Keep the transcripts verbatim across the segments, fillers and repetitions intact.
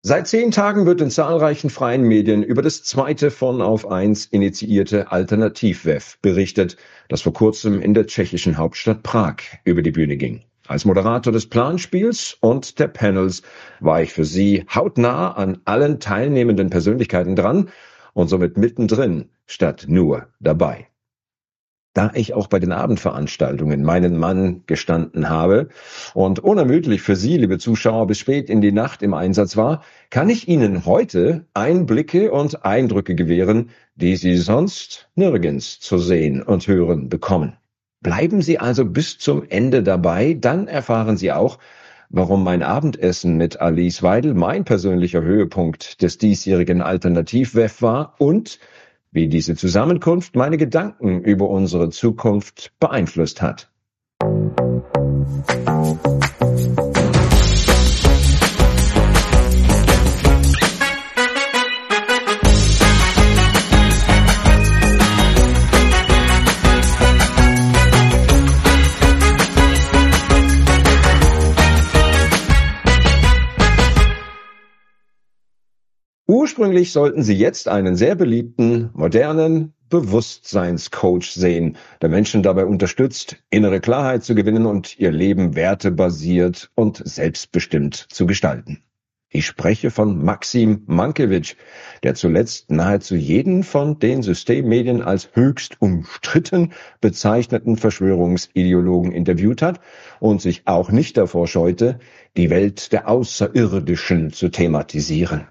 Seit zehn Tagen wird in zahlreichen freien Medien über das zweite von Auf eins initiierte Alternativ-W E F berichtet, das vor kurzem in der tschechischen Hauptstadt Prag über die Bühne ging. Als Moderator des Planspiels und der Panels war ich für Sie hautnah an allen teilnehmenden Persönlichkeiten dran und somit mittendrin statt nur dabei. Da ich auch bei den Abendveranstaltungen meinen Mann gestanden habe und unermüdlich für Sie, liebe Zuschauer, bis spät in die Nacht im Einsatz war, kann ich Ihnen heute Einblicke und Eindrücke gewähren, die Sie sonst nirgends zu sehen und hören bekommen. Bleiben Sie also bis zum Ende dabei, dann erfahren Sie auch, warum mein Abendessen mit Alice Weidel mein persönlicher Höhepunkt des diesjährigen Alternativ-W E F war und wie diese Zusammenkunft meine Gedanken über unsere Zukunft beeinflusst hat. Ursprünglich sollten Sie jetzt einen sehr beliebten, modernen Bewusstseinscoach sehen, der Menschen dabei unterstützt, innere Klarheit zu gewinnen und ihr Leben wertebasiert und selbstbestimmt zu gestalten. Ich spreche von Maxim Mankiewicz, der zuletzt nahezu jeden von den Systemmedien als höchst umstritten bezeichneten Verschwörungsideologen interviewt hat und sich auch nicht davor scheute, die Welt der Außerirdischen zu thematisieren.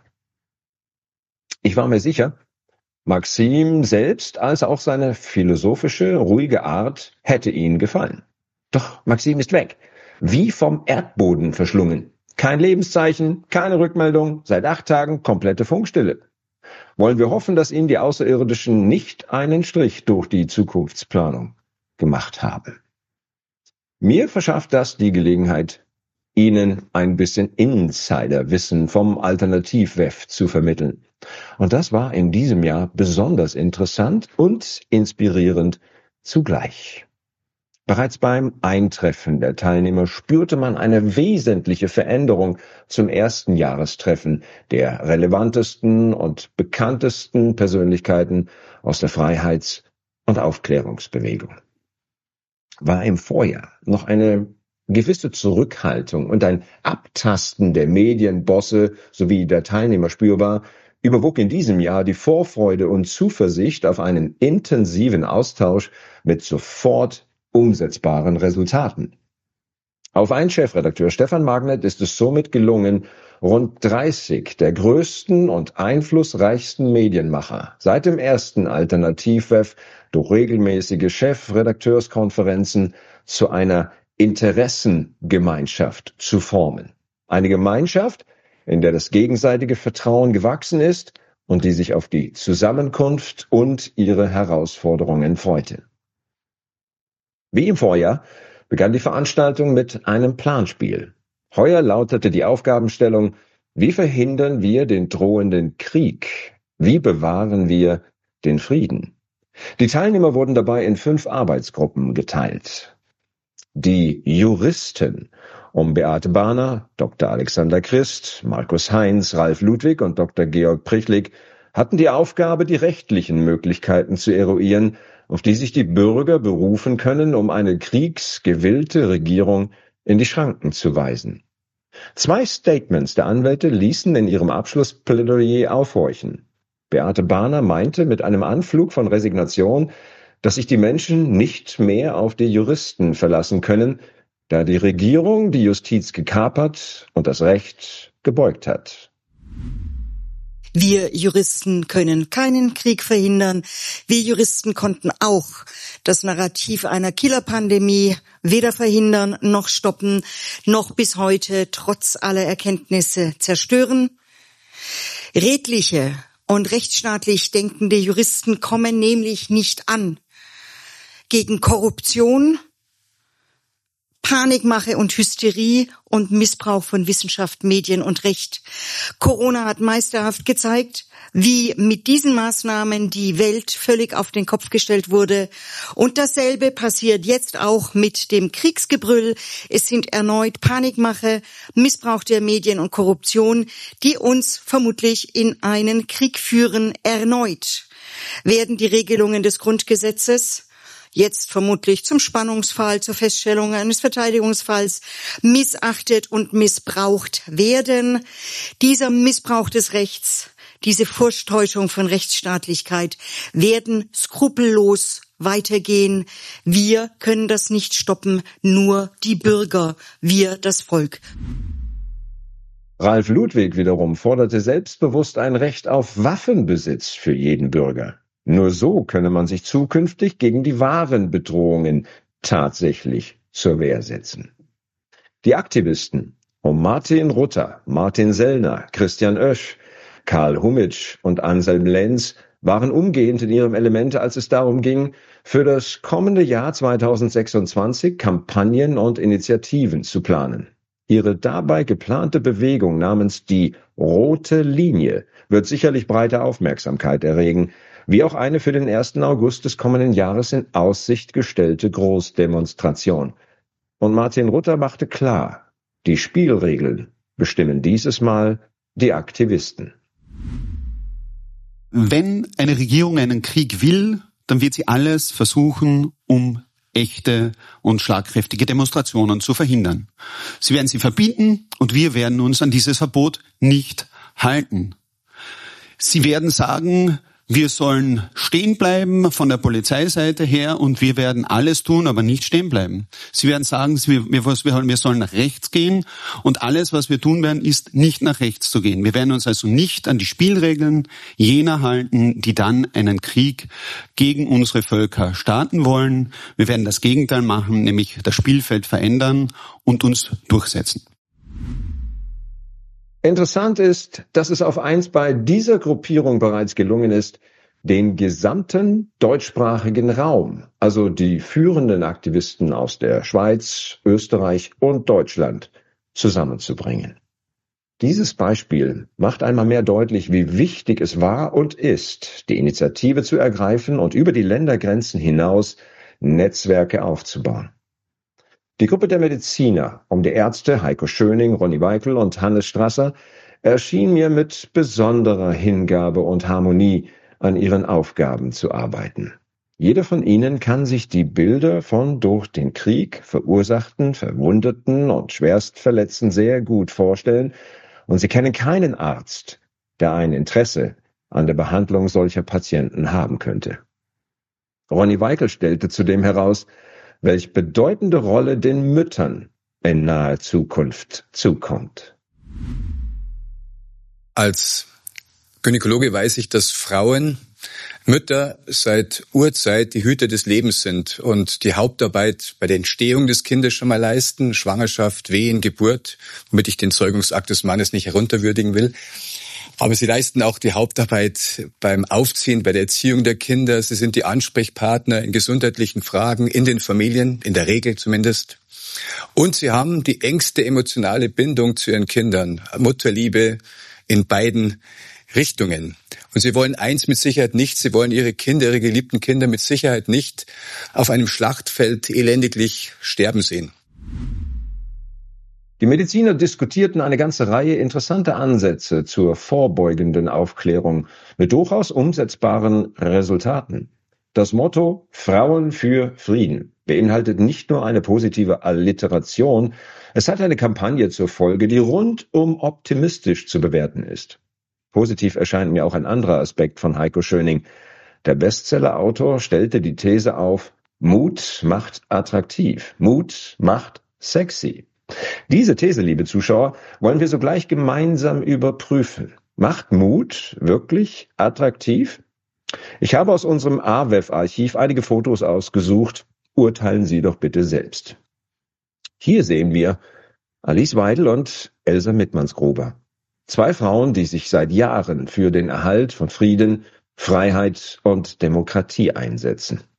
Ich war mir sicher, Maxim selbst als auch seine philosophische, ruhige Art hätte ihnen gefallen. Doch Maxim ist weg, wie vom Erdboden verschlungen. Kein Lebenszeichen, keine Rückmeldung, seit acht Tagen komplette Funkstille. Wollen wir hoffen, dass ihnen die Außerirdischen nicht einen Strich durch die Zukunftsplanung gemacht haben. Mir verschafft das die Gelegenheit, Ihnen ein bisschen Insiderwissen vom Alternativ-W E F zu vermitteln. Und das war in diesem Jahr besonders interessant und inspirierend zugleich. Bereits beim Eintreffen der Teilnehmer spürte man eine wesentliche Veränderung zum ersten Jahrestreffen der relevantesten und bekanntesten Persönlichkeiten aus der Freiheits- und Aufklärungsbewegung. War im Vorjahr noch eine gewisse Zurückhaltung und ein Abtasten der Medienbosse sowie der Teilnehmer spürbar, überwog in diesem Jahr die Vorfreude und Zuversicht auf einen intensiven Austausch mit sofort umsetzbaren Resultaten. Auf einen Chefredakteur Stefan Magnet ist es somit gelungen, rund dreißig der größten und einflussreichsten Medienmacher seit dem ersten Alternativ-W E F durch regelmäßige Chefredakteurskonferenzen zu einer Interessengemeinschaft zu formen. Eine Gemeinschaft, in der das gegenseitige Vertrauen gewachsen ist und die sich auf die Zusammenkunft und ihre Herausforderungen freute. Wie im Vorjahr begann die Veranstaltung mit einem Planspiel. Heuer lautete die Aufgabenstellung: Wie verhindern wir den drohenden Krieg? Wie bewahren wir den Frieden? Die Teilnehmer wurden dabei in fünf Arbeitsgruppen geteilt. Die Juristen um Beate Bahner, Doktor Alexander Christ, Markus Heinz, Ralf Ludwig und Doktor Georg Prichlik hatten die Aufgabe, die rechtlichen Möglichkeiten zu eruieren, auf die sich die Bürger berufen können, um eine kriegsgewillte Regierung in die Schranken zu weisen. Zwei Statements der Anwälte ließen in ihrem Abschlussplädoyer aufhorchen. Beate Bahner meinte mit einem Anflug von Resignation, dass sich die Menschen nicht mehr auf die Juristen verlassen können, da die Regierung die Justiz gekapert und das Recht gebeugt hat. Wir Juristen können keinen Krieg verhindern. Wir Juristen konnten auch das Narrativ einer Killerpandemie weder verhindern noch stoppen, noch bis heute trotz aller Erkenntnisse zerstören. Redliche und rechtsstaatlich denkende Juristen kommen nämlich nicht an gegen Korruption, Panikmache und Hysterie und Missbrauch von Wissenschaft, Medien und Recht. Corona hat meisterhaft gezeigt, wie mit diesen Maßnahmen die Welt völlig auf den Kopf gestellt wurde. Und dasselbe passiert jetzt auch mit dem Kriegsgebrüll. Es sind erneut Panikmache, Missbrauch der Medien und Korruption, die uns vermutlich in einen Krieg führen. Erneut werden die Regelungen des Grundgesetzes jetzt vermutlich zum Spannungsfall, zur Feststellung eines Verteidigungsfalls missachtet und missbraucht werden. Dieser Missbrauch des Rechts, diese Vortäuschung von Rechtsstaatlichkeit werden skrupellos weitergehen. Wir können das nicht stoppen, nur die Bürger, wir das Volk. Ralf Ludwig wiederum forderte selbstbewusst ein Recht auf Waffenbesitz für jeden Bürger. Nur so könne man sich zukünftig gegen die wahren Bedrohungen tatsächlich zur Wehr setzen. Die Aktivisten um Martin Rutter, Martin Sellner, Christian Oesch, Karl Hummitsch und Anselm Lenz waren umgehend in ihrem Element, als es darum ging, für das kommende Jahr zweitausendsechsundzwanzig Kampagnen und Initiativen zu planen. Ihre dabei geplante Bewegung namens die Rote Linie wird sicherlich breite Aufmerksamkeit erregen, wie auch eine für den ersten August des kommenden Jahres in Aussicht gestellte Großdemonstration. Und Martin Rutter machte klar, die Spielregeln bestimmen dieses Mal die Aktivisten. Wenn eine Regierung einen Krieg will, dann wird sie alles versuchen, um echte und schlagkräftige Demonstrationen zu verhindern. Sie werden sie verbieten und wir werden uns an dieses Verbot nicht halten. Sie werden sagen, wir sollen stehen bleiben von der Polizeiseite her und wir werden alles tun, aber nicht stehen bleiben. Sie werden sagen, wir, wir, wir sollen nach rechts gehen und alles, was wir tun werden, ist nicht nach rechts zu gehen. Wir werden uns also nicht an die Spielregeln jener halten, die dann einen Krieg gegen unsere Völker starten wollen. Wir werden das Gegenteil machen, nämlich das Spielfeld verändern und uns durchsetzen. Interessant ist, dass es auf eins bei dieser Gruppierung bereits gelungen ist, den gesamten deutschsprachigen Raum, also die führenden Aktivisten aus der Schweiz, Österreich und Deutschland, zusammenzubringen. Dieses Beispiel macht einmal mehr deutlich, wie wichtig es war und ist, die Initiative zu ergreifen und über die Ländergrenzen hinaus Netzwerke aufzubauen. Die Gruppe der Mediziner um die Ärzte Heiko Schöning, Ronny Weikel und Hannes Strasser erschien mir mit besonderer Hingabe und Harmonie an ihren Aufgaben zu arbeiten. Jeder von ihnen kann sich die Bilder von durch den Krieg verursachten, Verwundeten und Schwerstverletzten sehr gut vorstellen und sie kennen keinen Arzt, der ein Interesse an der Behandlung solcher Patienten haben könnte. Ronny Weikel stellte zudem heraus, welch bedeutende Rolle den Müttern in naher Zukunft zukommt. Als Gynäkologe weiß ich, dass Frauen, Mütter seit Urzeit die Hüter des Lebens sind und die Hauptarbeit bei der Entstehung des Kindes schon mal leisten, Schwangerschaft, Wehen, Geburt, womit ich den Zeugungsakt des Mannes nicht herunterwürdigen will. Aber sie leisten auch die Hauptarbeit beim Aufziehen, bei der Erziehung der Kinder. Sie sind die Ansprechpartner in gesundheitlichen Fragen, in den Familien, in der Regel zumindest. Und sie haben die engste emotionale Bindung zu ihren Kindern, Mutterliebe in beiden Richtungen. Und sie wollen eins mit Sicherheit nicht, sie wollen ihre Kinder, ihre geliebten Kinder mit Sicherheit nicht auf einem Schlachtfeld elendiglich sterben sehen. Die Mediziner diskutierten eine ganze Reihe interessanter Ansätze zur vorbeugenden Aufklärung mit durchaus umsetzbaren Resultaten. Das Motto Frauen für Frieden beinhaltet nicht nur eine positive Alliteration, es hat eine Kampagne zur Folge, die rundum optimistisch zu bewerten ist. Positiv erscheint mir auch ein anderer Aspekt von Heiko Schöning. Der Bestseller-Autor stellte die These auf, Mut macht attraktiv, Mut macht sexy. Diese These, liebe Zuschauer, wollen wir sogleich gemeinsam überprüfen. Macht Mut wirklich attraktiv? Ich habe aus unserem A W E F-Archiv einige Fotos ausgesucht. Urteilen Sie doch bitte selbst. Hier sehen wir Alice Weidel und Elsa Mittmannsgruber. Zwei Frauen, die sich seit Jahren für den Erhalt von Frieden, Freiheit und Demokratie einsetzen.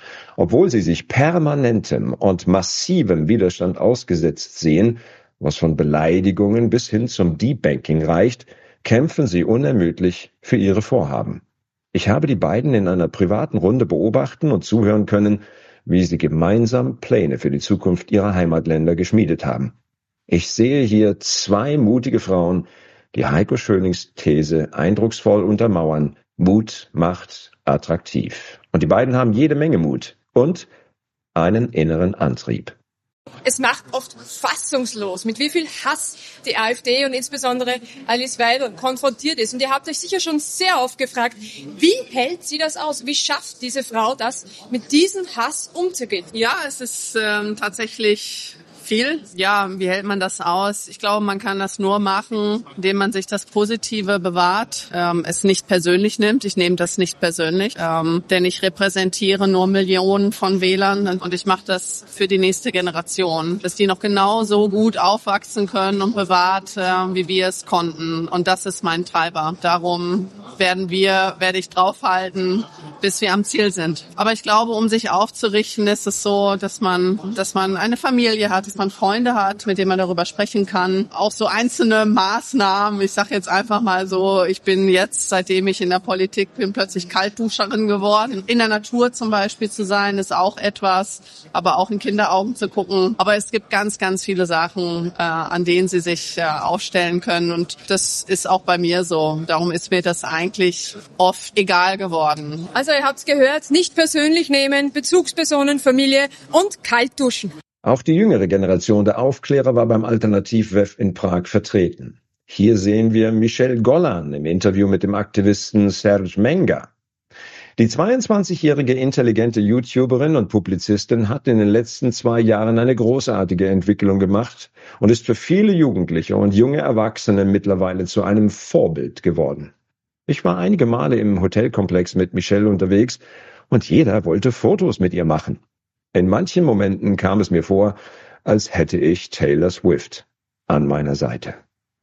Obwohl sie sich permanentem und massivem Widerstand ausgesetzt sehen, was von Beleidigungen bis hin zum Debanking reicht, kämpfen sie unermüdlich für ihre Vorhaben. Ich habe die beiden in einer privaten Runde beobachten und zuhören können, wie sie gemeinsam Pläne für die Zukunft ihrer Heimatländer geschmiedet haben. Ich sehe hier zwei mutige Frauen, die Heiko Schönings These eindrucksvoll untermauern. Mut macht attraktiv. Und die beiden haben jede Menge Mut und einen inneren Antrieb. Es macht oft fassungslos, mit wie viel Hass die AfD und insbesondere Alice Weidel konfrontiert ist. Und ihr habt euch sicher schon sehr oft gefragt, wie hält sie das aus? Wie schafft diese Frau das, mit diesem Hass umzugehen? Ja, es ist ähm, tatsächlich viel. Ja, wie hält man das aus? Ich glaube, man kann das nur machen, indem man sich das Positive bewahrt, ähm, es nicht persönlich nimmt. Ich nehme das nicht persönlich, ähm, denn ich repräsentiere nur Millionen von Wählern und ich mache das für die nächste Generation, dass die noch genauso gut aufwachsen können und privat, äh, wie wir es konnten. Und das ist mein Treiber. Darum werden wir, werde ich draufhalten, bis wir am Ziel sind. Aber ich glaube, um sich aufzurichten, ist es so, dass man, dass man eine Familie hat, dass man Freunde hat, mit denen man darüber sprechen kann. Auch so einzelne Maßnahmen. Ich sage jetzt einfach mal so, ich bin jetzt, seitdem ich in der Politik bin, plötzlich Kaltduscherin geworden. In der Natur zum Beispiel zu sein, ist auch etwas, aber auch in Kinderaugen zu gucken. Aber es gibt ganz, ganz viele Sachen, äh, an denen sie sich äh, aufstellen können. Und das ist auch bei mir so. Darum ist mir das eigentlich oft egal geworden. Also ihr habt's gehört, nicht persönlich nehmen, Bezugspersonen, Familie und kalt duschen. Auch die jüngere Generation der Aufklärer war beim Alternativ-W E F in Prag vertreten. Hier sehen wir Michelle Gollan im Interview mit dem Aktivisten Serge Menga. Die zweiundzwanzigjährige intelligente YouTuberin und Publizistin hat in den letzten zwei Jahren eine großartige Entwicklung gemacht und ist für viele Jugendliche und junge Erwachsene mittlerweile zu einem Vorbild geworden. Ich war einige Male im Hotelkomplex mit Michelle unterwegs und jeder wollte Fotos mit ihr machen. In manchen Momenten kam es mir vor, als hätte ich Taylor Swift an meiner Seite.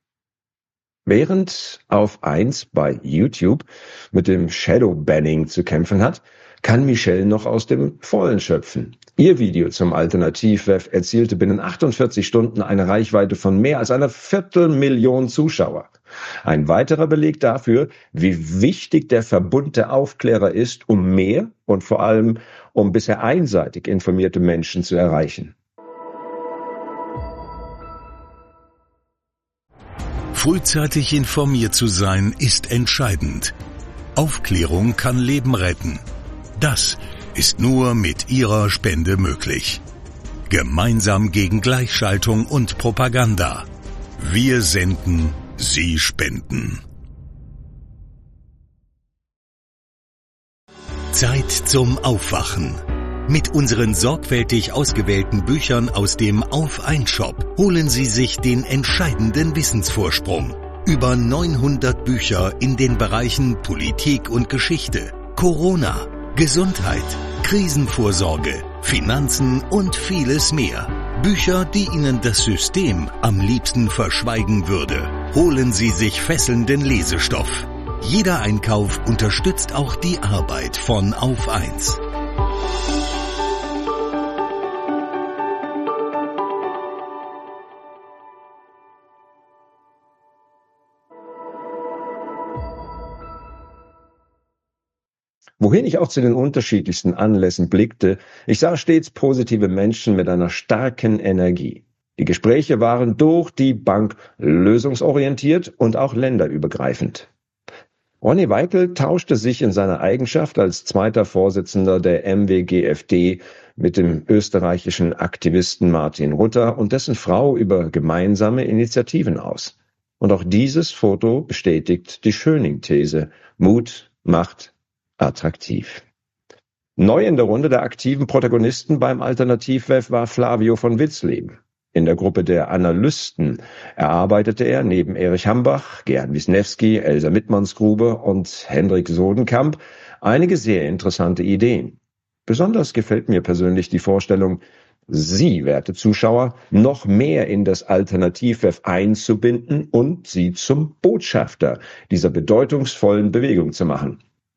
Während Auf eins bei YouTube mit dem Shadowbanning zu kämpfen hat, kann Michelle noch aus dem Vollen schöpfen. Ihr Video zum Alternativ-W E F erzielte binnen achtundvierzig Stunden eine Reichweite von mehr als einer Viertelmillion Zuschauer. Ein weiterer Beleg dafür, wie wichtig der Verbund der Aufklärer ist, um mehr und vor allem um bisher einseitig informierte Menschen zu erreichen. Frühzeitig informiert zu sein ist entscheidend. Aufklärung kann Leben retten. Das ist nur mit Ihrer Spende möglich. Gemeinsam gegen Gleichschaltung und Propaganda. Wir senden, Sie spenden. Zeit zum Aufwachen. Mit unseren sorgfältig ausgewählten Büchern aus dem Auf eins Shop holen Sie sich den entscheidenden Wissensvorsprung. Über neunhundert Bücher in den Bereichen Politik und Geschichte, Corona, Gesundheit, Krisenvorsorge, Finanzen und vieles mehr. Bücher, die Ihnen das System am liebsten verschweigen würde. Holen Sie sich fesselnden Lesestoff. Jeder Einkauf unterstützt auch die Arbeit von Auf eins. Wohin ich auch zu den unterschiedlichsten Anlässen blickte, ich sah stets positive Menschen mit einer starken Energie. Die Gespräche waren durch die Bank lösungsorientiert und auch länderübergreifend. Ronny Weikel tauschte sich in seiner Eigenschaft als zweiter Vorsitzender der M W G F D mit dem österreichischen Aktivisten Martin Rutter und dessen Frau über gemeinsame Initiativen aus. Und auch dieses Foto bestätigt die Schöning-These: Mut macht attraktiv. Neu in der Runde der aktiven Protagonisten beim Alternativ-W E F war Flavio von Witzleben. In der Gruppe der Analysten erarbeitete er neben Erich Hambach, Gerhard Wisniewski, Elsa Mittmannsgrube und Hendrik Sodenkamp einige sehr interessante Ideen. Besonders gefällt mir persönlich die Vorstellung, Sie, werte Zuschauer, noch mehr in das Alternativ-W E F einzubinden und Sie zum Botschafter dieser bedeutungsvollen Bewegung zu machen.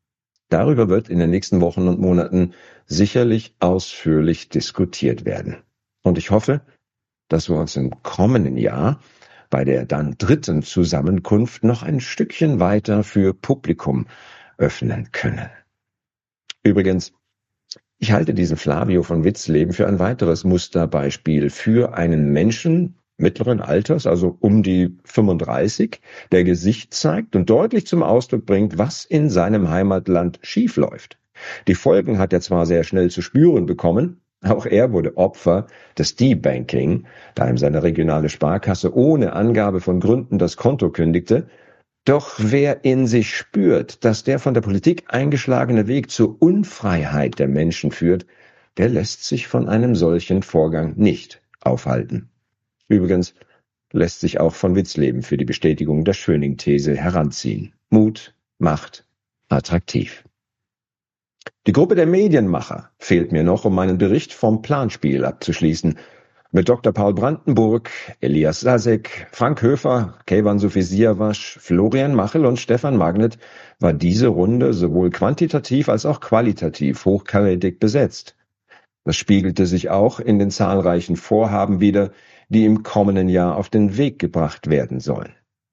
Darüber wird in den nächsten Wochen und Monaten sicherlich ausführlich diskutiert werden. Und ich hoffe, dass wir uns im kommenden Jahr bei der dann dritten Zusammenkunft noch ein Stückchen weiter für Publikum öffnen können. Übrigens, ich halte diesen Flavio von Witzleben für ein weiteres Musterbeispiel für einen Menschen mittleren Alters, also um die fünfunddreißig, der Gesicht zeigt und deutlich zum Ausdruck bringt, was in seinem Heimatland schiefläuft. Die Folgen hat er zwar sehr schnell zu spüren bekommen, auch er wurde Opfer des Debanking, da ihm seine regionale Sparkasse ohne Angabe von Gründen das Konto kündigte. Doch wer in sich spürt, dass der von der Politik eingeschlagene Weg zur Unfreiheit der Menschen führt, der lässt sich von einem solchen Vorgang nicht aufhalten. Übrigens lässt sich auch von Witzleben für die Bestätigung der Schöning-These heranziehen. Mut macht attraktiv. Die Gruppe der Medienmacher fehlt mir noch, um meinen Bericht vom Planspiel abzuschließen. Mit Doktor Paul Brandenburg, Elias Sasek, Frank Höfer, Keyvan Sufisiavasch, Florian Machel und Stefan Magnet war diese Runde sowohl quantitativ als auch qualitativ hochkarätig besetzt. Das spiegelte sich auch in den zahlreichen Vorhaben wider, die im kommenden Jahr auf den Weg gebracht werden sollen.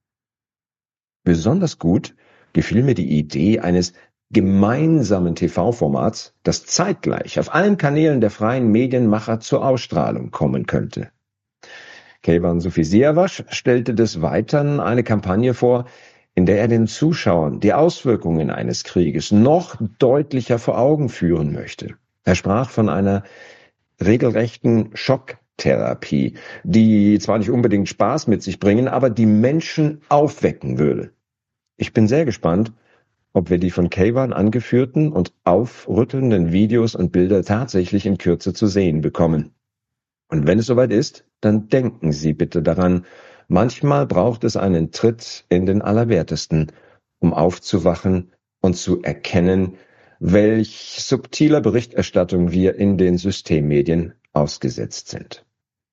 Besonders gut gefiel mir die Idee eines gemeinsamen T V-Formats, das zeitgleich auf allen Kanälen der freien Medienmacher zur Ausstrahlung kommen könnte. Keyvan Sufisiavasch stellte des Weiteren eine Kampagne vor, in der er den Zuschauern die Auswirkungen eines Krieges noch deutlicher vor Augen führen möchte. Er sprach von einer regelrechten Schocktherapie, die zwar nicht unbedingt Spaß mit sich bringen, aber die Menschen aufwecken würde. Ich bin sehr gespannt, ob wir die von Keyvan angeführten und aufrüttelnden Videos und Bilder tatsächlich in Kürze zu sehen bekommen. Und wenn es soweit ist, dann denken Sie bitte daran, manchmal braucht es einen Tritt in den Allerwertesten, um aufzuwachen und zu erkennen, welch subtiler Berichterstattung wir in den Systemmedien ausgesetzt sind.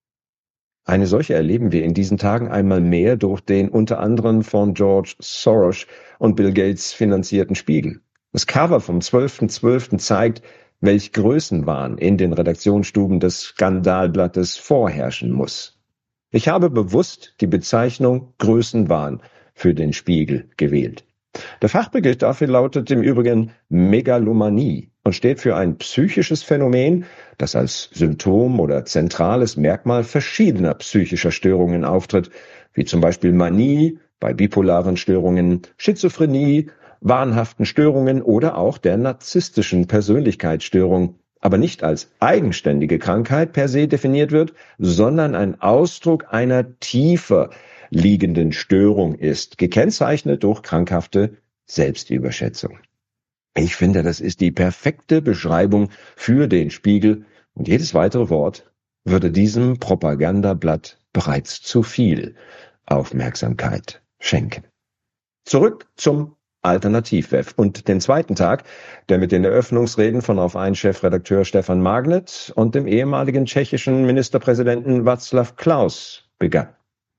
Eine solche erleben wir in diesen Tagen einmal mehr durch den unter anderem von George Soros und Bill Gates finanzierten Spiegel. Das Cover vom zwölften zwölften zeigt, welch Größenwahn in den Redaktionsstuben des Skandalblattes vorherrschen muss. Ich habe bewusst die Bezeichnung Größenwahn für den Spiegel gewählt. Der Fachbegriff dafür lautet im Übrigen Megalomanie und steht für ein psychisches Phänomen, das als Symptom oder zentrales Merkmal verschiedener psychischer Störungen auftritt, wie zum Beispiel Manie bei bipolaren Störungen, Schizophrenie, wahnhaften Störungen oder auch der narzisstischen Persönlichkeitsstörung, aber nicht als eigenständige Krankheit per se definiert wird, sondern ein Ausdruck einer tiefer liegenden Störung ist, gekennzeichnet durch krankhafte Selbstüberschätzung. Ich finde, das ist die perfekte Beschreibung für den Spiegel und jedes weitere Wort würde diesem Propagandablatt bereits zu viel Aufmerksamkeit schenken. Zurück zum Alternativ-Web und den zweiten Tag, der mit den Eröffnungsreden von Auf eins Chefredakteur Stefan Magnet und dem ehemaligen tschechischen Ministerpräsidenten Václav Klaus begann.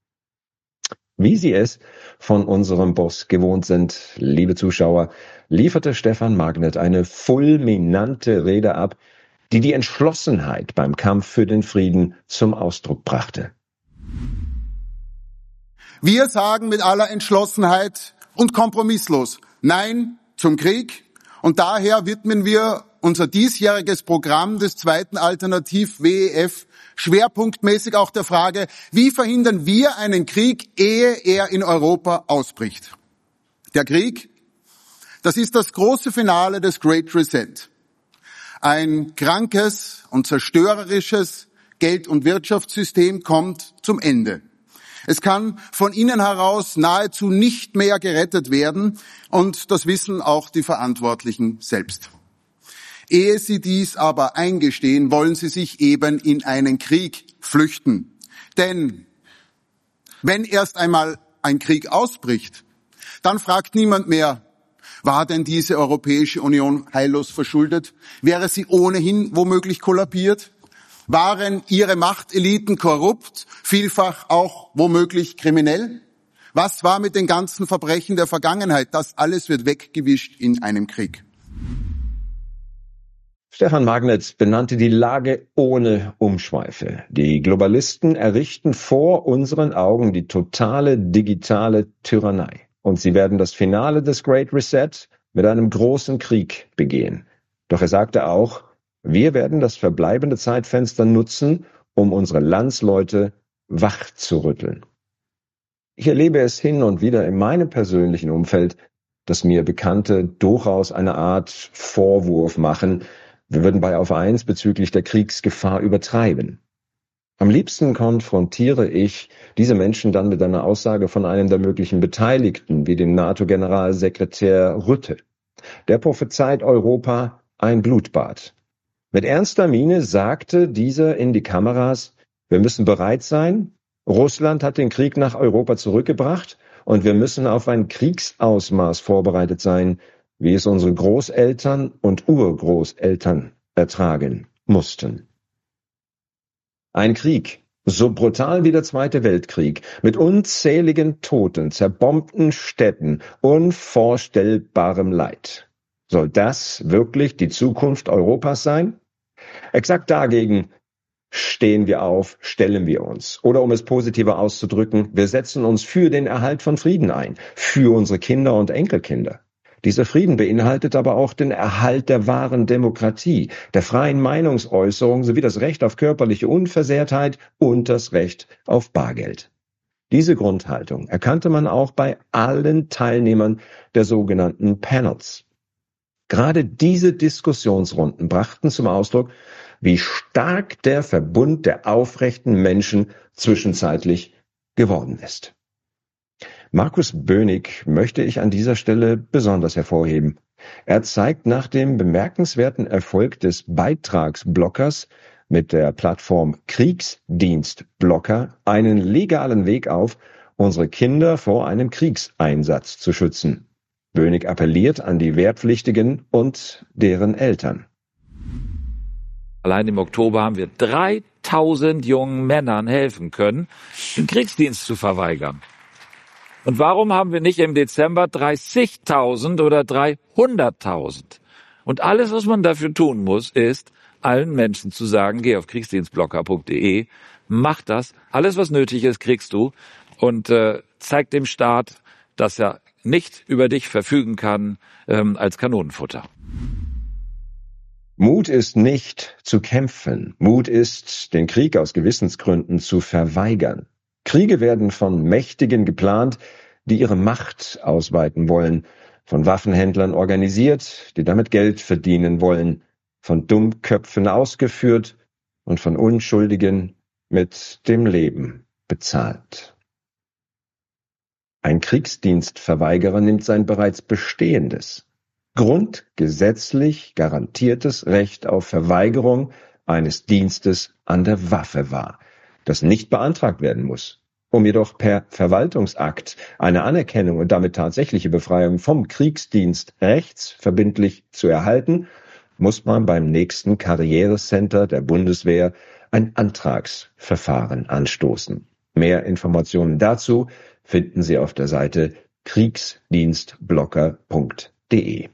Wie Sie es von unserem Boss gewohnt sind, liebe Zuschauer, lieferte Stefan Magnet eine fulminante Rede ab, die die Entschlossenheit beim Kampf für den Frieden zum Ausdruck brachte. Wir sagen mit aller Entschlossenheit und kompromisslos Nein zum Krieg und daher widmen wir unser diesjähriges Programm des zweiten Alternativ-W E F schwerpunktmäßig auch der Frage, wie verhindern wir einen Krieg, ehe er in Europa ausbricht. Der Krieg, das ist das große Finale des Great Reset. Ein krankes und zerstörerisches Geld- und Wirtschaftssystem kommt zum Ende. Es kann von innen heraus nahezu nicht mehr gerettet werden und das wissen auch die Verantwortlichen selbst. Ehe sie dies aber eingestehen, wollen sie sich eben in einen Krieg flüchten. Denn wenn erst einmal ein Krieg ausbricht, dann fragt niemand mehr, war denn diese Europäische Union heillos verschuldet? Wäre sie ohnehin womöglich kollabiert? Waren ihre Machteliten korrupt, vielfach auch womöglich kriminell? Was war mit den ganzen Verbrechen der Vergangenheit? Das alles wird weggewischt in einem Krieg. Stefan Magnet benannte die Lage ohne Umschweife. Die Globalisten errichten vor unseren Augen die totale digitale Tyrannei. Und sie werden das Finale des Great Reset mit einem großen Krieg begehen. Doch er sagte auch, wir werden das verbleibende Zeitfenster nutzen, um unsere Landsleute wach zu rütteln. Ich erlebe es hin und wieder in meinem persönlichen Umfeld, dass mir Bekannte durchaus eine Art Vorwurf machen, wir würden bei Auf eins bezüglich der Kriegsgefahr übertreiben. Am liebsten konfrontiere ich diese Menschen dann mit einer Aussage von einem der möglichen Beteiligten, wie dem NATO-Generalsekretär Rutte. Der prophezeit Europa ein Blutbad. Mit ernster Miene sagte dieser in die Kameras, wir müssen bereit sein, Russland hat den Krieg nach Europa zurückgebracht und wir müssen auf ein Kriegsausmaß vorbereitet sein, wie es unsere Großeltern und Urgroßeltern ertragen mussten. Ein Krieg, so brutal wie der Zweite Weltkrieg, mit unzähligen Toten, zerbombten Städten, unvorstellbarem Leid. Soll das wirklich die Zukunft Europas sein? Exakt dagegen stehen wir auf, stellen wir uns. Oder um es positiver auszudrücken, wir setzen uns für den Erhalt von Frieden ein, für unsere Kinder und Enkelkinder. Dieser Frieden beinhaltet aber auch den Erhalt der wahren Demokratie, der freien Meinungsäußerung sowie das Recht auf körperliche Unversehrtheit und das Recht auf Bargeld. Diese Grundhaltung erkannte man auch bei allen Teilnehmern der sogenannten Panels. Gerade diese Diskussionsrunden brachten zum Ausdruck, wie stark der Verbund der aufrechten Menschen zwischenzeitlich geworden ist. Markus Bönig möchte ich an dieser Stelle besonders hervorheben. Er zeigt nach dem bemerkenswerten Erfolg des Beitragsblockers mit der Plattform Kriegsdienstblocker einen legalen Weg auf, unsere Kinder vor einem Kriegseinsatz zu schützen. Bönig appelliert an die Wehrpflichtigen und deren Eltern. Allein im Oktober haben wir dreitausend jungen Männern helfen können, den Kriegsdienst zu verweigern. Und warum haben wir nicht im Dezember dreißigtausend oder dreihunderttausend? Und alles, was man dafür tun muss, ist, allen Menschen zu sagen, geh auf kriegsdienstblocker punkt de, mach das, alles, was nötig ist, kriegst du und äh, zeig dem Staat, dass er nicht über dich verfügen kann ähm, als Kanonenfutter. Mut ist nicht zu kämpfen. Mut ist, den Krieg aus Gewissensgründen zu verweigern. Kriege werden von Mächtigen geplant, die ihre Macht ausweiten wollen, von Waffenhändlern organisiert, die damit Geld verdienen wollen, von Dummköpfen ausgeführt und von Unschuldigen mit dem Leben bezahlt. Ein Kriegsdienstverweigerer nimmt sein bereits bestehendes, grundgesetzlich garantiertes Recht auf Verweigerung eines Dienstes an der Waffe wahr, das nicht beantragt werden muss. Um jedoch per Verwaltungsakt eine Anerkennung und damit tatsächliche Befreiung vom Kriegsdienst rechtsverbindlich zu erhalten, muss man beim nächsten Karrierecenter der Bundeswehr ein Antragsverfahren anstoßen. Mehr Informationen dazu finden Sie auf der Seite kriegsdienstblocker punkt de.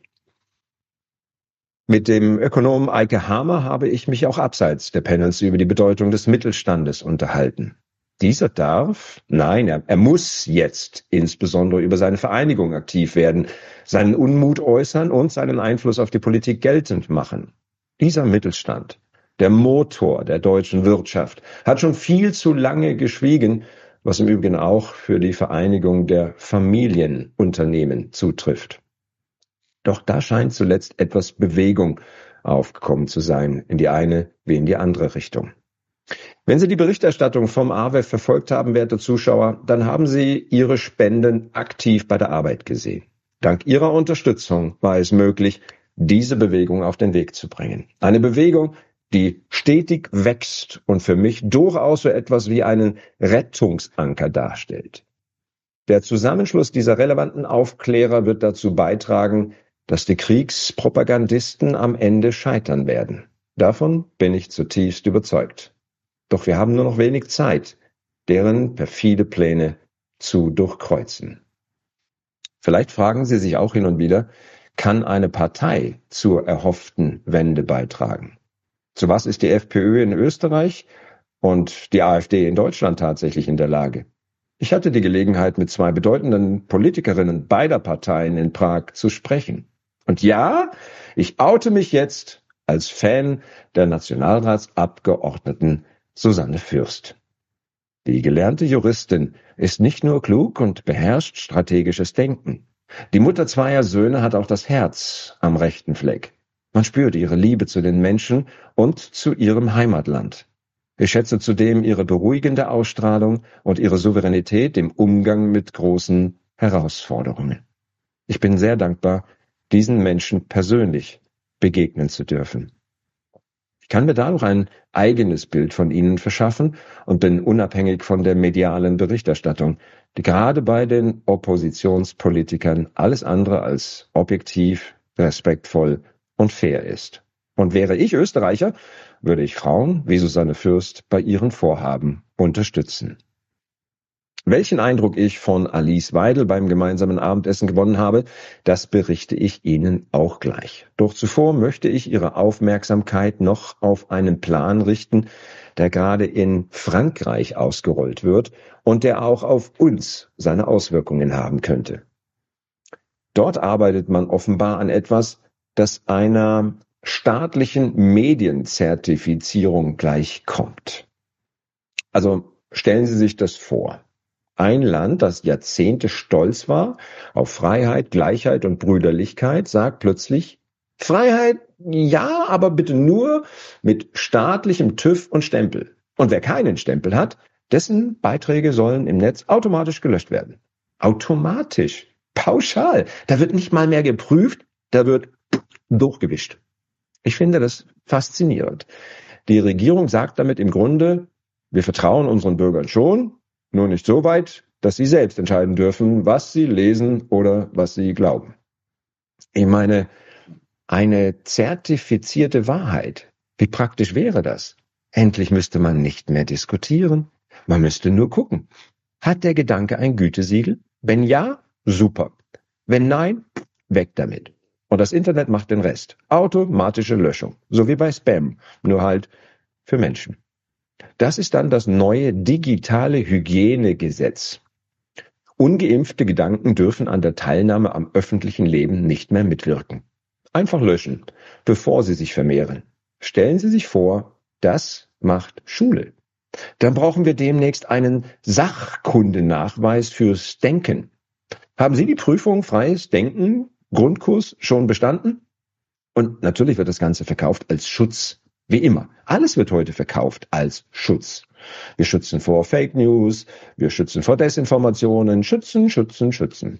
Mit dem Ökonomen Eike Hamer habe ich mich auch abseits der Panels über die Bedeutung des Mittelstandes unterhalten. Dieser darf, nein, er, er muss jetzt insbesondere über seine Vereinigung aktiv werden, seinen Unmut äußern und seinen Einfluss auf die Politik geltend machen. Dieser Mittelstand, der Motor der deutschen Wirtschaft, hat schon viel zu lange geschwiegen, was im Übrigen auch für die Vereinigung der Familienunternehmen zutrifft. Doch da scheint zuletzt etwas Bewegung aufgekommen zu sein, in die eine wie in die andere Richtung. Wenn Sie die Berichterstattung vom A W E F verfolgt haben, werte Zuschauer, dann haben Sie Ihre Spenden aktiv bei der Arbeit gesehen. Dank Ihrer Unterstützung war es möglich, diese Bewegung auf den Weg zu bringen. Eine Bewegung, die stetig wächst und für mich durchaus so etwas wie einen Rettungsanker darstellt. Der Zusammenschluss dieser relevanten Aufklärer wird dazu beitragen, dass die Kriegspropagandisten am Ende scheitern werden. Davon bin ich zutiefst überzeugt. Doch wir haben nur noch wenig Zeit, deren perfide Pläne zu durchkreuzen. Vielleicht fragen Sie sich auch hin und wieder, kann eine Partei zur erhofften Wende beitragen? Zu was ist die FPÖ in Österreich und die AfD in Deutschland tatsächlich in der Lage? Ich hatte die Gelegenheit, mit zwei bedeutenden Politikerinnen beider Parteien in Prag zu sprechen. Und ja, ich oute mich jetzt als Fan der Nationalratsabgeordneten Susanne Fürst. Die gelernte Juristin ist nicht nur klug und beherrscht strategisches Denken. Die Mutter zweier Söhne hat auch das Herz am rechten Fleck. Man spürt ihre Liebe zu den Menschen und zu ihrem Heimatland. Ich schätze zudem ihre beruhigende Ausstrahlung und ihre Souveränität im Umgang mit großen Herausforderungen. Ich bin sehr dankbar, diesen Menschen persönlich begegnen zu dürfen. Ich kann mir dadurch ein eigenes Bild von ihnen verschaffen und bin unabhängig von der medialen Berichterstattung, die gerade bei den Oppositionspolitikern alles andere als objektiv, respektvoll und fair ist. Und wäre ich Österreicher, würde ich Frauen wie Susanne Fürst bei ihren Vorhaben unterstützen. Welchen Eindruck ich von Alice Weidel beim gemeinsamen Abendessen gewonnen habe, das berichte ich Ihnen auch gleich. Doch zuvor möchte ich Ihre Aufmerksamkeit noch auf einen Plan richten, der gerade in Frankreich ausgerollt wird und der auch auf uns seine Auswirkungen haben könnte. Dort arbeitet man offenbar an etwas, das einer staatlichen Medienzertifizierung gleichkommt. Also stellen Sie sich das vor. Ein Land, das Jahrzehnte stolz war auf Freiheit, Gleichheit und Brüderlichkeit, sagt plötzlich, Freiheit, ja, aber bitte nur mit staatlichem TÜV und Stempel. Und wer keinen Stempel hat, dessen Beiträge sollen im Netz automatisch gelöscht werden. Automatisch, pauschal. Da wird nicht mal mehr geprüft, da wird durchgewischt. Ich finde das faszinierend. Die Regierung sagt damit im Grunde, wir vertrauen unseren Bürgern schon, nur nicht so weit, dass sie selbst entscheiden dürfen, was sie lesen oder was sie glauben. Ich meine, eine zertifizierte Wahrheit, wie praktisch wäre das? Endlich müsste man nicht mehr diskutieren, man müsste nur gucken. Hat der Gedanke ein Gütesiegel? Wenn ja, super. Wenn nein, weg damit. Und das Internet macht den Rest. Automatische Löschung, so wie bei Spam, nur halt für Menschen. Das ist dann das neue digitale Hygienegesetz. Ungeimpfte Gedanken dürfen an der Teilnahme am öffentlichen Leben nicht mehr mitwirken. Einfach löschen, bevor sie sich vermehren. Stellen Sie sich vor, das macht Schule. Dann brauchen wir demnächst einen Sachkundenachweis fürs Denken. Haben Sie die Prüfung Freies Denken, Grundkurs, schon bestanden? Und natürlich wird das Ganze verkauft als Schutz. Wie immer. Alles wird heute verkauft als Schutz. Wir schützen vor Fake News, wir schützen vor Desinformationen, schützen, schützen, schützen.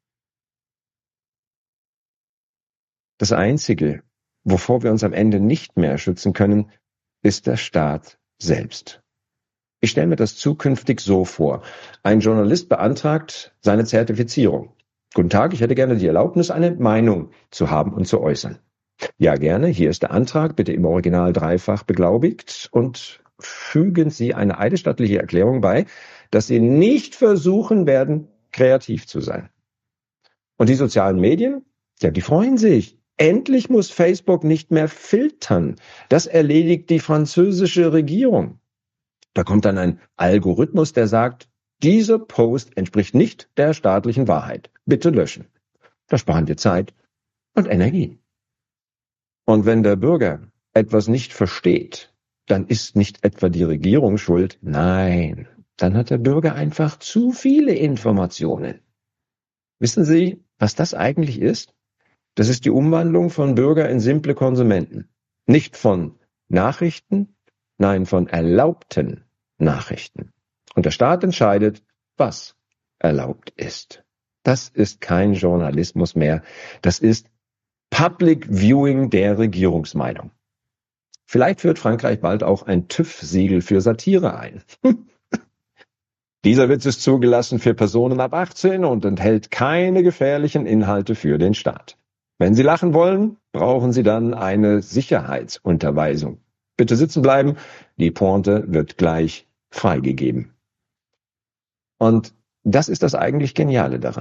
Das Einzige, wovor wir uns am Ende nicht mehr schützen können, ist der Staat selbst. Ich stelle mir das zukünftig so vor. Ein Journalist beantragt seine Zertifizierung. Guten Tag, ich hätte gerne die Erlaubnis, eine Meinung zu haben und zu äußern. Ja, gerne. Hier ist der Antrag, bitte im Original dreifach beglaubigt und fügen Sie eine eidesstattliche Erklärung bei, dass Sie nicht versuchen werden, kreativ zu sein. Und die sozialen Medien? Ja, die freuen sich. Endlich muss Facebook nicht mehr filtern. Das erledigt die französische Regierung. Da kommt dann ein Algorithmus, der sagt, dieser Post entspricht nicht der staatlichen Wahrheit. Bitte löschen. Da sparen wir Zeit und Energie. Und wenn der Bürger etwas nicht versteht, dann ist nicht etwa die Regierung schuld. Nein, dann hat der Bürger einfach zu viele Informationen. Wissen Sie, was das eigentlich ist? Das ist die Umwandlung von Bürger in simple Konsumenten. Nicht von Nachrichten, nein, von erlaubten Nachrichten. Und der Staat entscheidet, was erlaubt ist. Das ist kein Journalismus mehr. Das ist Public Viewing der Regierungsmeinung. Vielleicht führt Frankreich bald auch ein TÜV-Siegel für Satire ein. Dieser Witz ist zugelassen für Personen ab achtzehn und enthält keine gefährlichen Inhalte für den Staat. Wenn Sie lachen wollen, brauchen Sie dann eine Sicherheitsunterweisung. Bitte sitzen bleiben, die Pointe wird gleich freigegeben. Und das ist das eigentlich Geniale daran.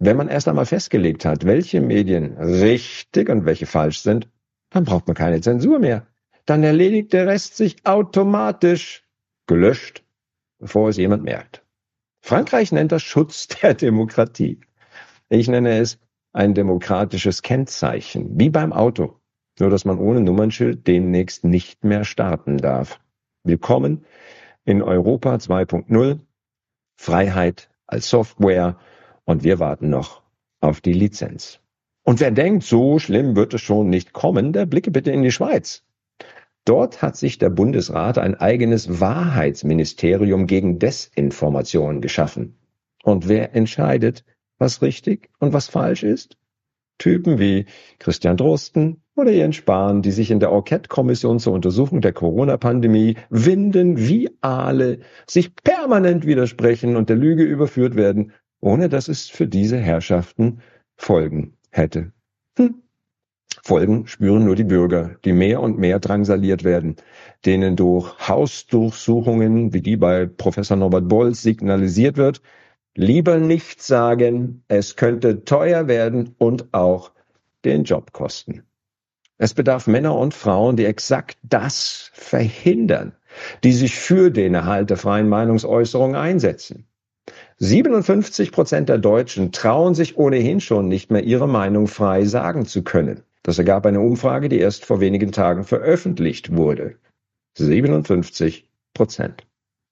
Wenn man erst einmal festgelegt hat, welche Medien richtig und welche falsch sind, dann braucht man keine Zensur mehr. Dann erledigt der Rest sich automatisch, gelöscht, bevor es jemand merkt. Frankreich nennt das Schutz der Demokratie. Ich nenne es ein demokratisches Kennzeichen, wie beim Auto, nur dass man ohne Nummernschild demnächst nicht mehr starten darf. Willkommen in Europa zwei Punkt null, Freiheit als Software, und wir warten noch auf die Lizenz. Und wer denkt, so schlimm wird es schon nicht kommen, der blicke bitte in die Schweiz. Dort hat sich der Bundesrat ein eigenes Wahrheitsministerium gegen Desinformation geschaffen. Und wer entscheidet, was richtig und was falsch ist? Typen wie Christian Drosten oder Jens Spahn, die sich in der Enquete-Kommission zur Untersuchung der Corona-Pandemie winden wie Aale, sich permanent widersprechen und der Lüge überführt werden, ohne dass es für diese Herrschaften Folgen hätte. Hm. Folgen spüren nur die Bürger, die mehr und mehr drangsaliert werden, denen durch Hausdurchsuchungen, wie die bei Professor Norbert Bolz signalisiert wird, lieber nichts sagen, es könnte teuer werden und auch den Job kosten. Es bedarf Männer und Frauen, die exakt das verhindern, die sich für den Erhalt der freien Meinungsäußerung einsetzen. siebenundfünfzig Prozent der Deutschen trauen sich ohnehin schon nicht mehr, ihre Meinung frei sagen zu können. Das ergab eine Umfrage, die erst vor wenigen Tagen veröffentlicht wurde. siebenundfünfzig Prozent.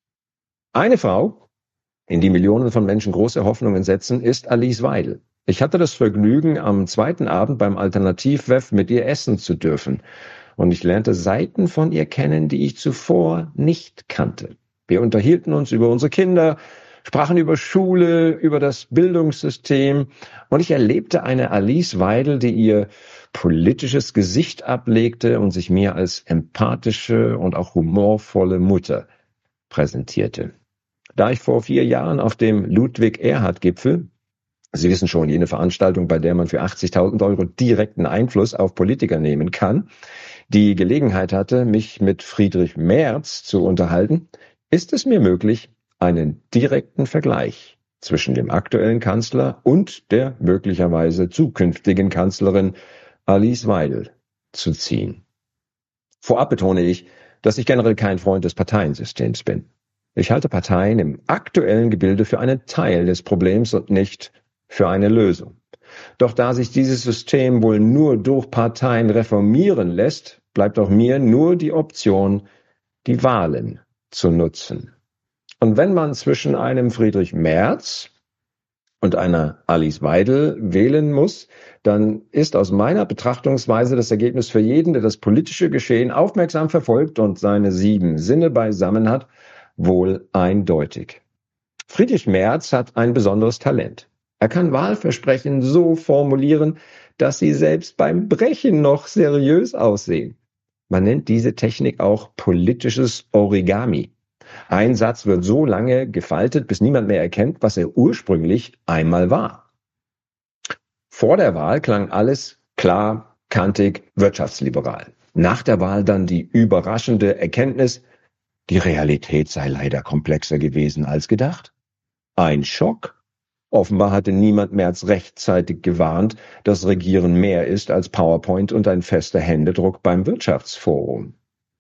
Eine Frau, in die Millionen von Menschen große Hoffnungen setzen, ist Alice Weidel. Ich hatte das Vergnügen, am zweiten Abend beim Alternativ-W E F mit ihr essen zu dürfen. Und ich lernte Seiten von ihr kennen, die ich zuvor nicht kannte. Wir unterhielten uns über unsere Kinder, sprachen über Schule, über das Bildungssystem. Und ich erlebte eine Alice Weidel, die ihr politisches Gesicht ablegte und sich mir als empathische und auch humorvolle Mutter präsentierte. Da ich vor vier Jahren auf dem Ludwig-Erhard-Gipfel, Sie wissen schon, jene Veranstaltung, bei der man für achtzigtausend Euro direkten Einfluss auf Politiker nehmen kann, die Gelegenheit hatte, mich mit Friedrich Merz zu unterhalten, ist es mir möglich, einen direkten Vergleich zwischen dem aktuellen Kanzler und der möglicherweise zukünftigen Kanzlerin Alice Weidel zu ziehen. Vorab betone ich, dass ich generell kein Freund des Parteiensystems bin. Ich halte Parteien im aktuellen Gebilde für einen Teil des Problems und nicht für eine Lösung. Doch da sich dieses System wohl nur durch Parteien reformieren lässt, bleibt auch mir nur die Option, die Wahlen zu nutzen. Und wenn man zwischen einem Friedrich Merz und einer Alice Weidel wählen muss, dann ist aus meiner Betrachtungsweise das Ergebnis für jeden, der das politische Geschehen aufmerksam verfolgt und seine sieben Sinne beisammen hat, wohl eindeutig. Friedrich Merz hat ein besonderes Talent. Er kann Wahlversprechen so formulieren, dass sie selbst beim Brechen noch seriös aussehen. Man nennt diese Technik auch politisches Origami. Ein Satz wird so lange gefaltet, bis niemand mehr erkennt, was er ursprünglich einmal war. Vor der Wahl klang alles klar, kantig, wirtschaftsliberal. Nach der Wahl dann die überraschende Erkenntnis, die Realität sei leider komplexer gewesen als gedacht. Ein Schock. Offenbar hatte niemand Merz rechtzeitig gewarnt, dass Regieren mehr ist als PowerPoint und ein fester Händedruck beim Wirtschaftsforum.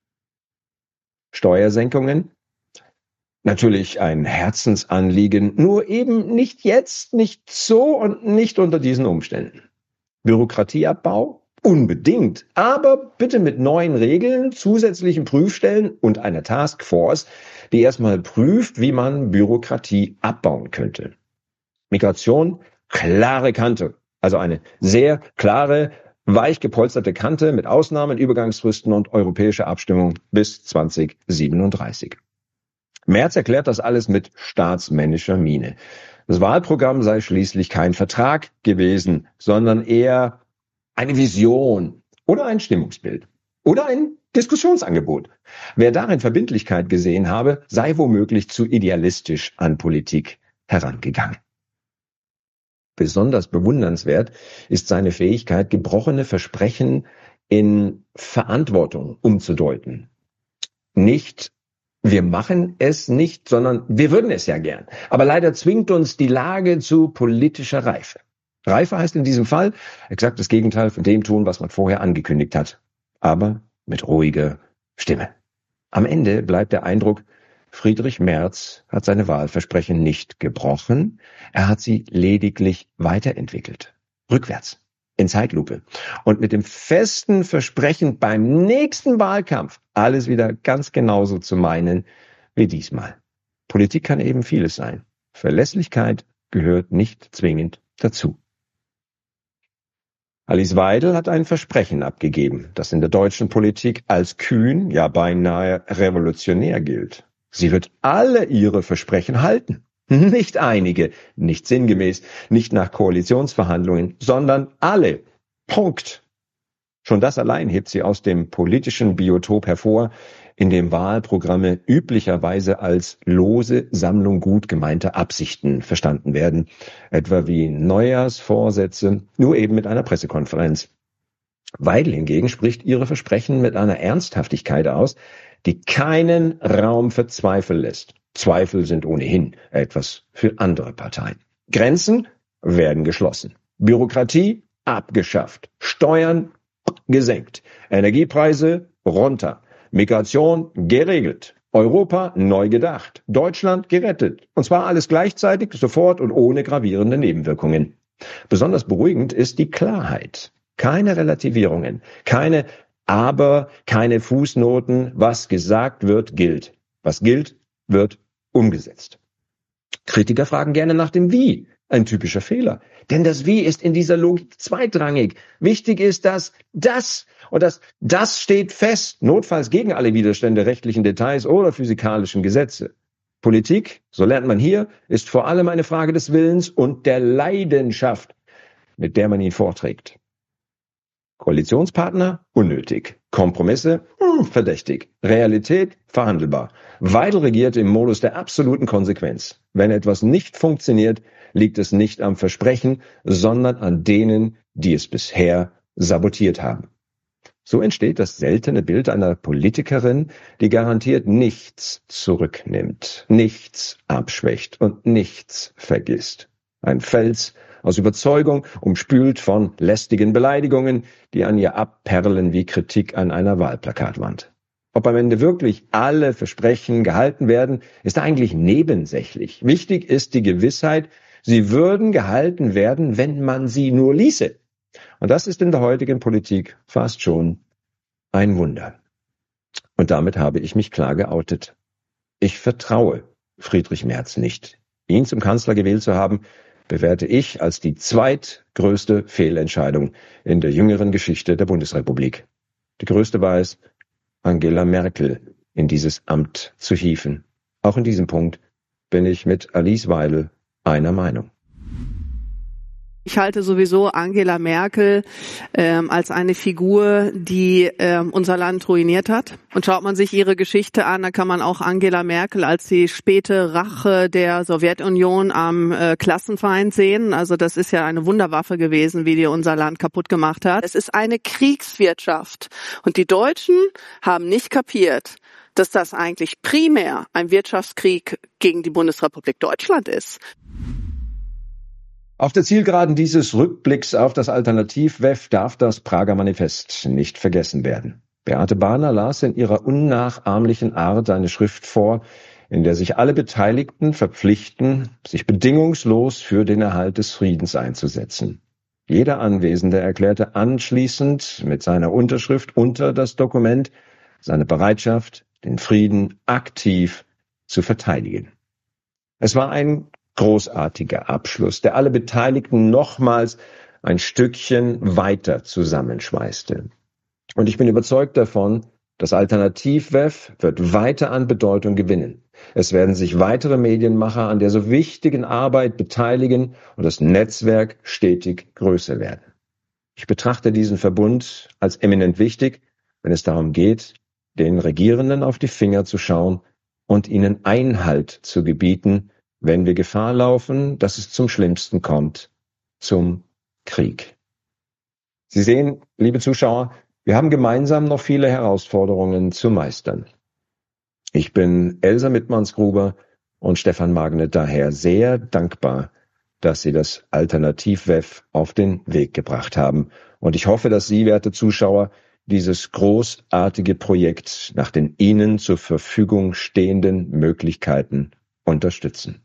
Steuersenkungen? Natürlich ein Herzensanliegen, nur eben nicht jetzt, nicht so und nicht unter diesen Umständen. Bürokratieabbau? Unbedingt, aber bitte mit neuen Regeln, zusätzlichen Prüfstellen und einer Taskforce, die erstmal prüft, wie man Bürokratie abbauen könnte. Migration, klare Kante, also eine sehr klare, weich gepolsterte Kante mit Ausnahmen, Übergangsfristen und europäischer Abstimmung bis zwanzig siebenunddreißig. Merz erklärt das alles mit staatsmännischer Miene. Das Wahlprogramm sei schließlich kein Vertrag gewesen, sondern eher eine Vision oder ein Stimmungsbild oder ein Diskussionsangebot. Wer darin Verbindlichkeit gesehen habe, sei womöglich zu idealistisch an Politik herangegangen. Besonders bewundernswert ist seine Fähigkeit, gebrochene Versprechen in Verantwortung umzudeuten. Nicht Wir machen es nicht, sondern wir würden es ja gern. Aber leider zwingt uns die Lage zu politischer Reife. Reife heißt in diesem Fall exakt das Gegenteil von dem tun, was man vorher angekündigt hat. Aber mit ruhiger Stimme. Am Ende bleibt der Eindruck, Friedrich Merz hat seine Wahlversprechen nicht gebrochen. Er hat sie lediglich weiterentwickelt. Rückwärts. In Zeitlupe. Und mit dem festen Versprechen, beim nächsten Wahlkampf alles wieder ganz genauso zu meinen wie diesmal. Politik kann eben vieles sein. Verlässlichkeit gehört nicht zwingend dazu. Alice Weidel hat ein Versprechen abgegeben, das in der deutschen Politik als kühn, ja beinahe revolutionär gilt. Sie wird alle ihre Versprechen halten. Nicht einige, nicht sinngemäß, nicht nach Koalitionsverhandlungen, sondern alle. Punkt. Schon das allein hebt sie aus dem politischen Biotop hervor, in dem Wahlprogramme üblicherweise als lose Sammlung gut gemeinter Absichten verstanden werden, etwa wie Neujahrsvorsätze, nur eben mit einer Pressekonferenz. Weidel hingegen spricht ihre Versprechen mit einer Ernsthaftigkeit aus, die keinen Raum für Zweifel lässt. Zweifel sind ohnehin etwas für andere Parteien. Grenzen werden geschlossen. Bürokratie abgeschafft. Steuern gesenkt. Energiepreise runter. Migration geregelt. Europa neu gedacht. Deutschland gerettet. Und zwar alles gleichzeitig, sofort und ohne gravierende Nebenwirkungen. Besonders beruhigend ist die Klarheit. Keine Relativierungen. Keine Aber, keine Fußnoten. Was gesagt wird, gilt. Was gilt, wird umgesetzt. Kritiker fragen gerne nach dem Wie. Ein typischer Fehler. Denn das Wie ist in dieser Logik zweitrangig. Wichtig ist das Das. Und das Das steht fest, notfalls gegen alle Widerstände rechtlichen Details oder physikalischen Gesetze. Politik, so lernt man hier, ist vor allem eine Frage des Willens und der Leidenschaft, mit der man ihn vorträgt. Koalitionspartner? Unnötig. Kompromisse? Hm, verdächtig. Realität? Verhandelbar. Weidel regiert im Modus der absoluten Konsequenz. Wenn etwas nicht funktioniert, liegt es nicht am Versprechen, sondern an denen, die es bisher sabotiert haben. So entsteht das seltene Bild einer Politikerin, die garantiert nichts zurücknimmt, nichts abschwächt und nichts vergisst. Ein Fels aus Überzeugung, umspült von lästigen Beleidigungen, die an ihr abperlen wie Kritik an einer Wahlplakatwand. Ob am Ende wirklich alle Versprechen gehalten werden, ist eigentlich nebensächlich. Wichtig ist die Gewissheit, sie würden gehalten werden, wenn man sie nur ließe. Und das ist in der heutigen Politik fast schon ein Wunder. Und damit habe ich mich klar geoutet. Ich vertraue Friedrich Merz nicht. Ihn zum Kanzler gewählt zu haben, bewerte ich als die zweitgrößte Fehlentscheidung in der jüngeren Geschichte der Bundesrepublik. Die größte war es, Angela Merkel in dieses Amt zu hieven. Auch in diesem Punkt bin ich mit Alice Weidel einer Meinung. Ich halte sowieso Angela Merkel ähm, als eine Figur, die ähm, unser Land ruiniert hat. Und schaut man sich ihre Geschichte an, dann kann man auch Angela Merkel als die späte Rache der Sowjetunion am äh, Klassenfeind sehen. Also das ist ja eine Wunderwaffe gewesen, wie die unser Land kaputt gemacht hat. Es ist eine Kriegswirtschaft. Und die Deutschen haben nicht kapiert, dass das eigentlich primär ein Wirtschaftskrieg gegen die Bundesrepublik Deutschland ist. Auf der Zielgeraden dieses Rückblicks auf das Alternativ-W E F darf das Prager Manifest nicht vergessen werden. Beate Bahner las in ihrer unnachahmlichen Art eine Schrift vor, in der sich alle Beteiligten verpflichten, sich bedingungslos für den Erhalt des Friedens einzusetzen. Jeder Anwesende erklärte anschließend mit seiner Unterschrift unter das Dokument seine Bereitschaft, den Frieden aktiv zu verteidigen. Es war ein großartiger Abschluss, der alle Beteiligten nochmals ein Stückchen weiter zusammenschweißte. Und ich bin überzeugt davon, das Alternativ-W E F wird weiter an Bedeutung gewinnen. Es werden sich weitere Medienmacher an der so wichtigen Arbeit beteiligen und das Netzwerk stetig größer werden. Ich betrachte diesen Verbund als eminent wichtig, wenn es darum geht, den Regierenden auf die Finger zu schauen und ihnen Einhalt zu gebieten, wenn wir Gefahr laufen, dass es zum Schlimmsten kommt, zum Krieg. Sie sehen, liebe Zuschauer, wir haben gemeinsam noch viele Herausforderungen zu meistern. Ich bin Elsa Mittmannsgruber und Stefan Magnet daher sehr dankbar, dass Sie das Alternativ-W E F auf den Weg gebracht haben. Und ich hoffe, dass Sie, werte Zuschauer, dieses großartige Projekt nach den Ihnen zur Verfügung stehenden Möglichkeiten unterstützen.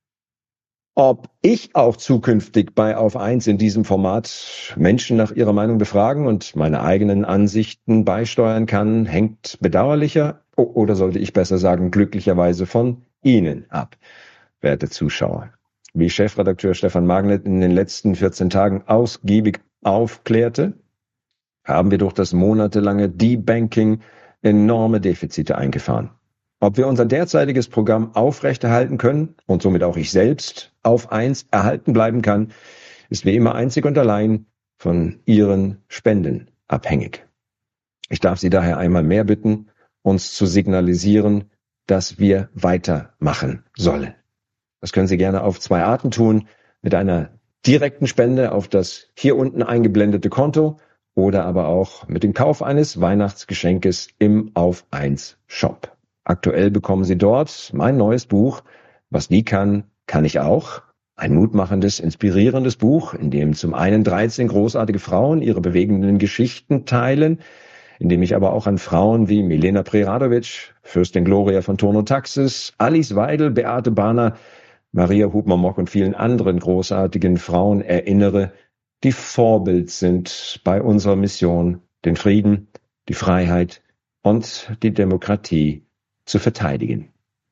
Ob ich auch zukünftig bei Auf eins in diesem Format Menschen nach ihrer Meinung befragen und meine eigenen Ansichten beisteuern kann, hängt bedauerlicher, oder sollte ich besser sagen, glücklicherweise von Ihnen ab, werte Zuschauer. Wie Chefredakteur Stefan Magnet in den letzten vierzehn Tagen ausgiebig aufklärte, haben wir durch das monatelange Debanking enorme Defizite eingefahren. Ob wir unser derzeitiges Programm aufrechterhalten können und somit auch ich selbst auf eins erhalten bleiben kann, ist wie immer einzig und allein von Ihren Spenden abhängig. Ich darf Sie daher einmal mehr bitten, uns zu signalisieren, dass wir weitermachen sollen. Das können Sie gerne auf zwei Arten tun, mit einer direkten Spende auf das hier unten eingeblendete Konto oder aber auch mit dem Kauf eines Weihnachtsgeschenkes im Auf eins Shop. Aktuell bekommen Sie dort mein neues Buch, Was die kann, kann ich auch. Ein mutmachendes, inspirierendes Buch, in dem zum einen dreizehn großartige Frauen ihre bewegenden Geschichten teilen, in dem ich aber auch an Frauen wie Milena Preradovic, Fürstin Gloria von Turno-Taxis, Alice Weidel, Beate Bahner, Maria Hubner-Mock und vielen anderen großartigen Frauen erinnere, die Vorbild sind bei unserer Mission, den Frieden, die Freiheit und die Demokratie zu verteidigen.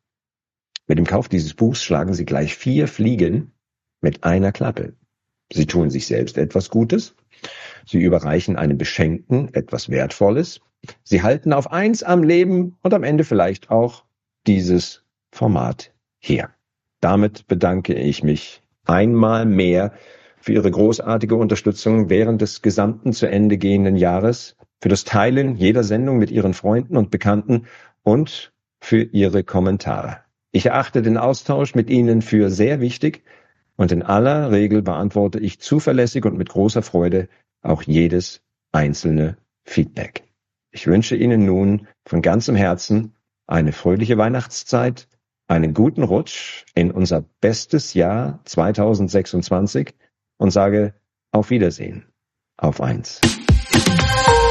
Mit dem Kauf dieses Buchs schlagen Sie gleich vier Fliegen mit einer Klappe. Sie tun sich selbst etwas Gutes, Sie überreichen einem Beschenkten etwas Wertvolles, Sie halten auf eins am Leben und am Ende vielleicht auch dieses Format hier. Damit bedanke ich mich einmal mehr für Ihre großartige Unterstützung während des gesamten zu Ende gehenden Jahres, für das Teilen jeder Sendung mit Ihren Freunden und Bekannten und für Ihre Kommentare. Ich erachte den Austausch mit Ihnen für sehr wichtig und in aller Regel beantworte ich zuverlässig und mit großer Freude auch jedes einzelne Feedback. Ich wünsche Ihnen nun von ganzem Herzen eine fröhliche Weihnachtszeit, einen guten Rutsch in unser bestes Jahr zweitausendsechsundzwanzig und sage auf Wiedersehen. Auf eins.